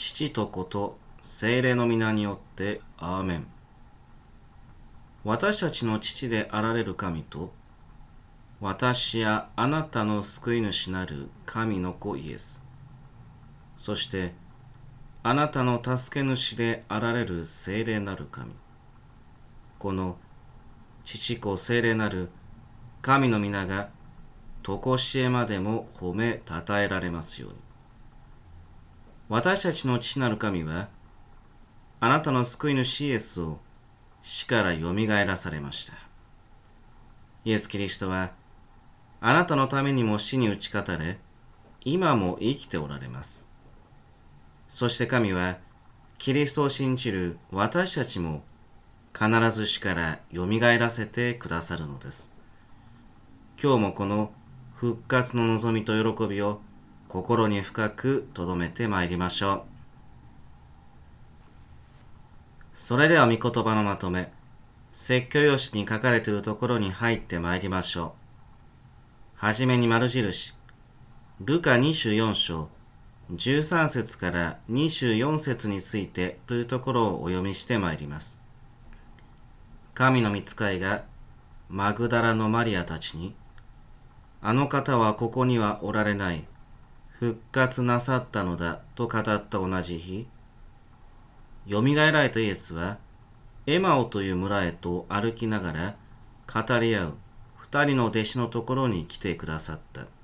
父と子と聖霊の皆によってアーメン。私たちの父であられる神と、私やあなたの救い主なる神の子イエス、そしてあなたの助け主であられる聖霊なる神、この父子聖霊なる神の皆がとこしえまでも褒めたたえられますように。私たちの父なる神は、あなたの救い主イエスを死からよみがえらされました。イエス・キリストは、あなたのためにも死に打ち勝たれ、今も生きておられます。そして神は、キリストを信じる私たちも必ず死からよみがえらせてくださるのです。今日もこの復活の望みと喜びを心に深く留めてまいりましょう。それでは御言葉のまとめ、説教用紙に書かれているところに入ってまいりましょう。はじめに丸印、ルカ24章13節から24節についてというところをお読みしてまいります。神の御使いがマグダラのマリアたちに、あの方はここにはおられない、復活なさったのだと語った同じ日、よみがえられたイエスはエマオという村へと歩きながら語り合う二人の弟子のところに来てくださった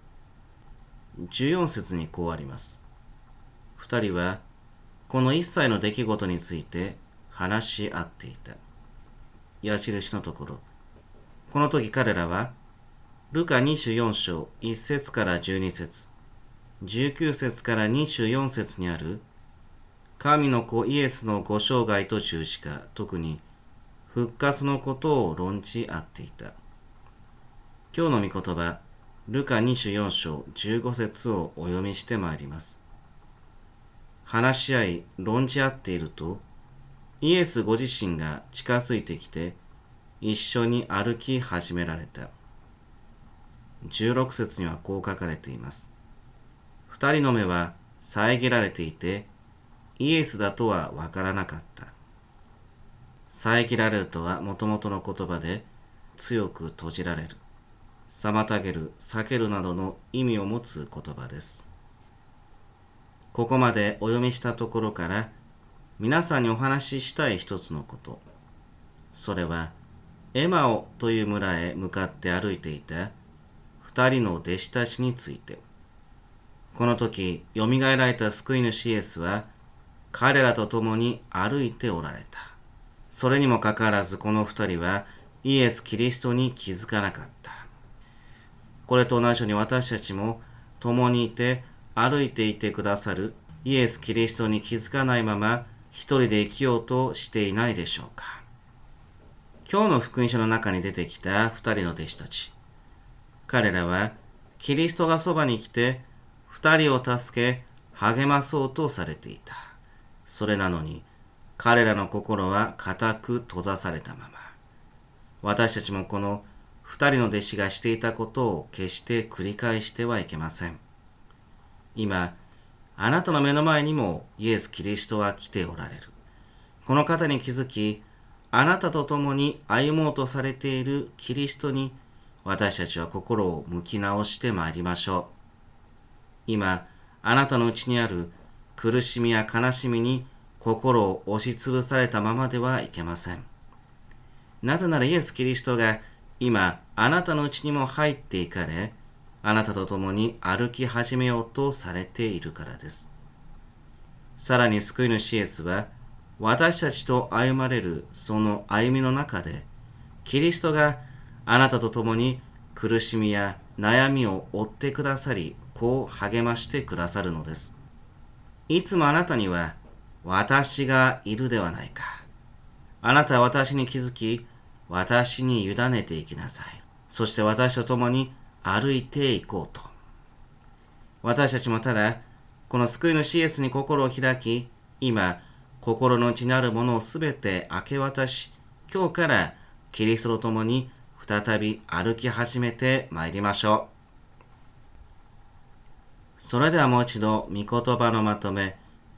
。14節にこうあります。二人はこの一切の出来事について話し合っていた。矢印のところ。この時彼らはルカ24章1節から12節、19節から24節にある神の子イエスのご生涯と十字架、特に復活のことを論じ合っていた。今日の御言葉、ルカ24章15節をお読みしてまいります。話し合い、論じ合っていると、イエスご自身が近づいてきて、一緒に歩き始められた。16節にはこう書かれています。二人の目は遮られていて、イエスだとはわからなかった。遮られるとはもともとの言葉で、強く閉じられる、妨げる、避けるなどの意味を持つ言葉です。ここまでお読みしたところから、皆さんにお話ししたい一つのこと。それは、エマオという村へ向かって歩いていた二人の弟子たちについて。この時、よみがえられた救い主イエスは、彼らと共に歩いておられた。それにもかかわらずこの二人はイエス・キリストに気づかなかった。これと同じように私たちも共にいて歩いていてくださるイエス・キリストに気づかないまま一人で生きようとしていないでしょうか。今日の福音書の中に出てきた二人の弟子たち。彼らはキリストがそばに来て二人を助け励まそうとされていた。それなのに彼らの心は固く閉ざされたまま。私たちもこの二人の弟子がしていたことを決して繰り返してはいけません。今、あなたの目の前にもイエス・キリストは来ておられる。この方に気づき、あなたと共に歩もうとされているキリストに私たちは心を向き直してまいりましょう。今、あなたのうちにある苦しみや悲しみに心を押しつぶされたままではいけません。なぜならイエス・キリストが今あなたのうちにも入っていかれ、あなたと共に歩き始めようとされているからです。さらに救い主イエスは私たちと歩まれるその歩みの中で、キリストがあなたと共に苦しみや悩みを負ってくださり、こう励ましてくださるのです。いつもあなたには私がいるではないか。あなたは私に気づき、私に委ねていきなさい。そして私と共に歩いていこうと。私たちもただ、この救い主イエスに心を開き、今、心の内にあるものをすべて明け渡し、今日からキリストと共に再び歩き始めてまいりましょう。それではもう一度、御言葉のまとめ、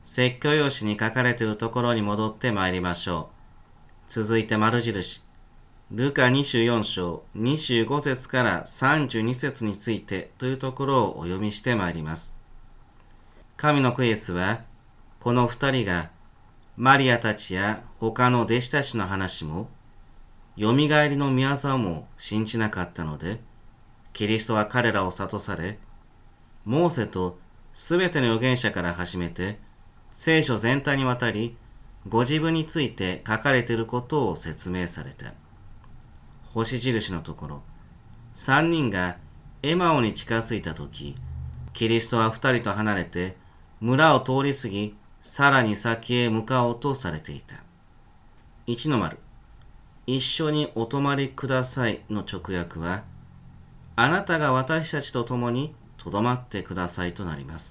説教用紙に書かれているところに戻ってまいりましょう。続いて丸印。ルカ24章25節から32節についてというところをお読みしてまいります。神の子イエスは、この二人がマリアたちや他の弟子たちの話も、よみがえりの御業も信じなかったので、キリストは彼らを諭され、モーセとすべての預言者から始めて、聖書全体にわたり、ご自分について書かれていることを説明された。星印のところ、三人がエマオに近づいたとき、キリストは二人と離れて、村を通り過ぎ、さらに先へ向かおうとされていた。1の丸、一緒にお泊まりくださいの直訳は、あなたが私たちと共にとどまってくださいとなります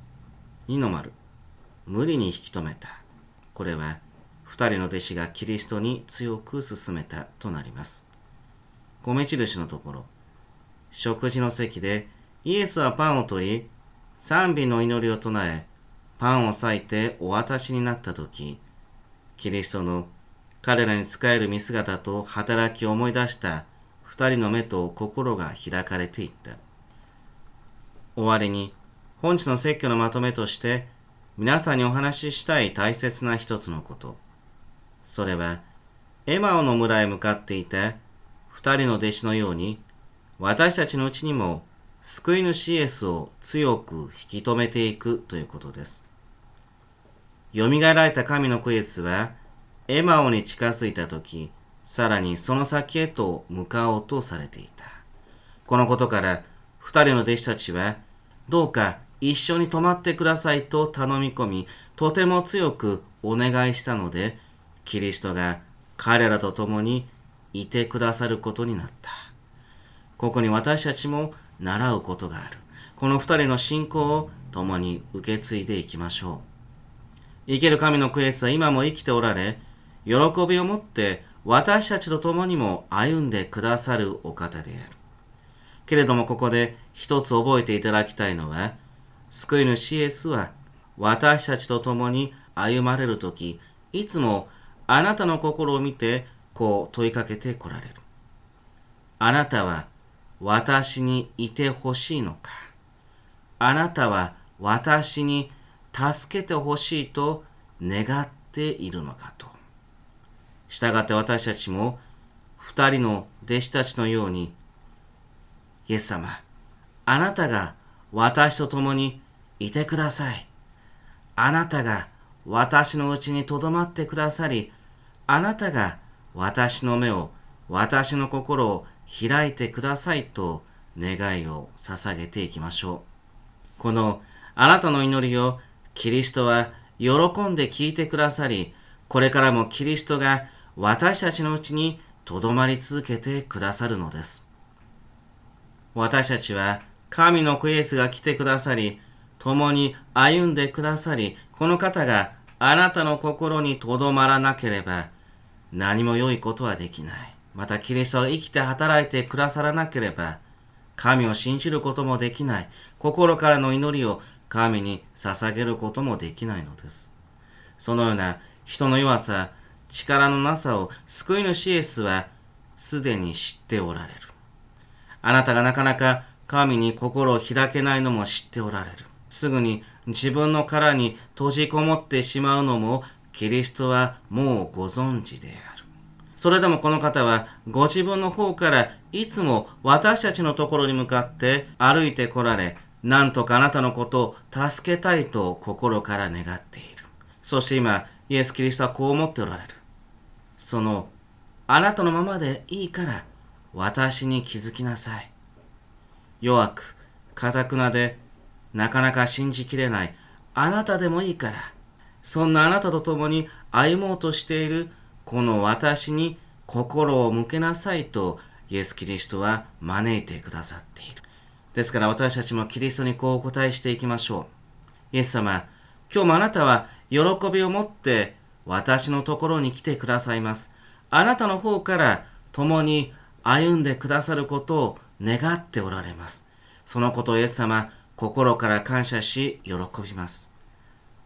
。2の丸、無理に引き止めた。これは、二人の弟子がキリストに強く進めたとなります。米印のところ、食事の席でイエスはパンを取り、賛美の祈りを唱え、パンを裂いてお渡しになったとき、キリストの彼らに仕える見姿と働きを思い出した二人の目と心が開かれていった。終わりに、本日の説教のまとめとして、皆さんにお話ししたい大切な一つのこと。それは、エマオの村へ向かっていた二人の弟子のように、私たちのうちにも救い主イエスを強く引き止めていくということです。よみがえられた神の子イエスは、エマオに近づいたとき、さらにその先へと向かおうとされていた。このことから、二人の弟子たちは、どうか一緒に泊まってくださいと頼み込み、とても強くお願いしたので、キリストが彼らと共にいてくださることになった。ここに私たちも習うことがある。この二人の信仰を共に受け継いでいきましょう。生ける神の子イエスは今も生きておられ、喜びを持って私たちと共にも歩んでくださるお方である。けれどもここで一つ覚えていただきたいのは、救い主イエスは私たちと共に歩まれるとき、いつもあなたの心を見てこう問いかけてこられる。あなたは私にいてほしいのか。あなたは私に助けてほしいと願っているのかと。したがって私たちも二人の弟子たちのように、イエス様、あなたが私と共にいてください。あなたが私のうちにとどまってくださり、あなたが私の目を、私の心を開いてくださいと願いを捧げていきましょう。このあなたの祈りをキリストは喜んで聞いてくださり、これからもキリストが私たちのうちにとどまり続けてくださるのです。私たちは神の子イエスが来てくださり、共に歩んでくださり、この方があなたの心にとどまらなければ何も良いことはできない。またキリストが生きて働いてくださらなければ神を信じることもできない。心からの祈りを神に捧げることもできないのです。そのような人の弱さ、力のなさを救い主イエスはすでに知っておられる。あなたがなかなか神に心を開けないのも知っておられる。すぐに自分の殻に閉じこもってしまうのもキリストはもうご存知である。それでもこの方はご自分の方からいつも私たちのところに向かって歩いてこられ、なんとかあなたのことを助けたいと心から願っている。そして今、イエス・キリストはこう思っておられる。そのあなたのままでいいから私に気づきなさい。弱く、堅くなで、なかなか信じきれないあなたでもいいから、そんなあなたと共に歩もうとしているこの私に心を向けなさいとイエス・キリストは招いてくださっている。ですから私たちもキリストにこうお答えしていきましょう。イエス様、今日もあなたは喜びを持って私のところに来てくださいます。あなたの方から共に歩んでくださることを願っておられます。そのことをイエス様、心から感謝し喜びます。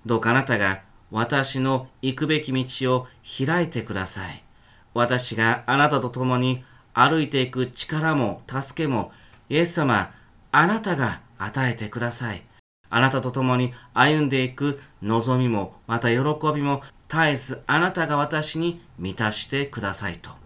どうかあなたが私の行くべき道を開いてください。私があなたと共に歩いていく力も助けも、イエス様、あなたが与えてください。あなたと共に歩んでいく望みも、また喜びも、絶えずあなたが私に満たしてくださいと。